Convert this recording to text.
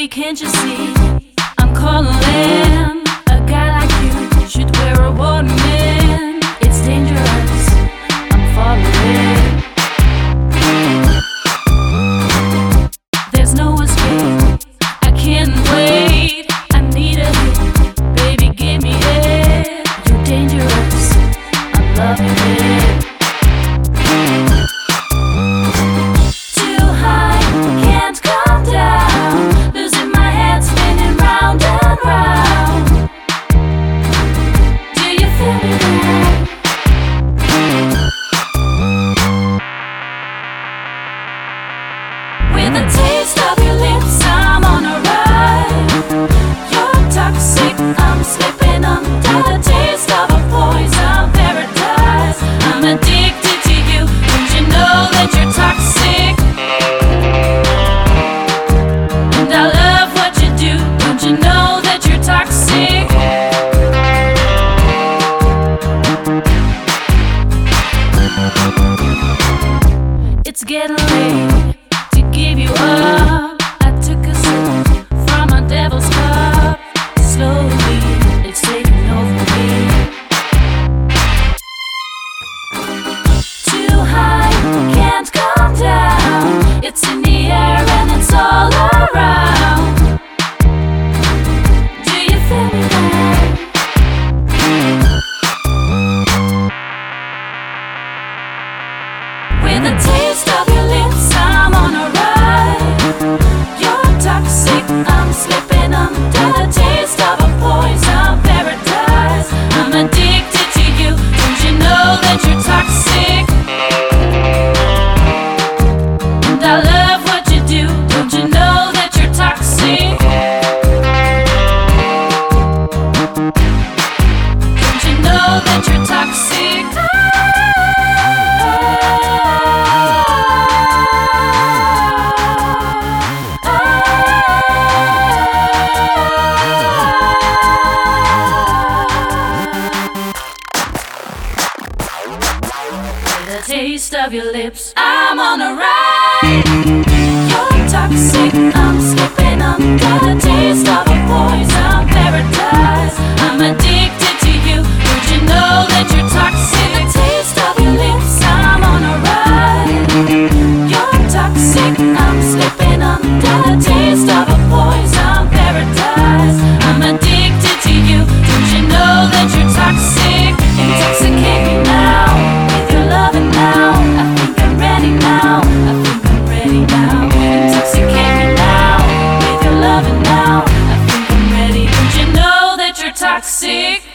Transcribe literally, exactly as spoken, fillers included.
Baby, can't you see? I'm calling. A guy like you should wear a warning. It's dangerous. I'm falling. There's no escape. I can't wait. I need a hit. Baby, give me it. You're dangerous. I'm loving it. Too high, can't come down. Losing my head, spinning round and round. Do you feel me now? With a taste of your lips, I'm on a ride. You're toxic, I'm slipping under the taste of a poison paradise. I'm addicted to you, don't you know that you're toxic? And I love what you do, don't you know that you're toxic? It's getting late to give you up. I took a sip from a devil's cup. Slowly, it's taking over me. Too high, can't come down. It's in the air and it's all around. Do you feel me now? With a taste of your lips, I'm on a ride. You're toxic, I'm slipping under the taste of a poison paradise. I'm addicted to you, don't you know that you're toxic? And I love what you do, don't you know that you're toxic? Don't you know that you're toxic? The taste of your lips, I'm on a ride. You're toxic, I'm slipping under the taste of a poison paradise. I'm addicted to you, don't you know that you're toxic? The taste of your lips, I'm on a ride. You're toxic, I'm slipping under the taste of a poison paradise. I'm addicted to you, don't you know that you're toxic? Intoxicate me now with your loving now. I think I'm ready now. I think I'm ready now. Intoxicate me now with your loving now. I think I'm ready. Don't you know that you're toxic?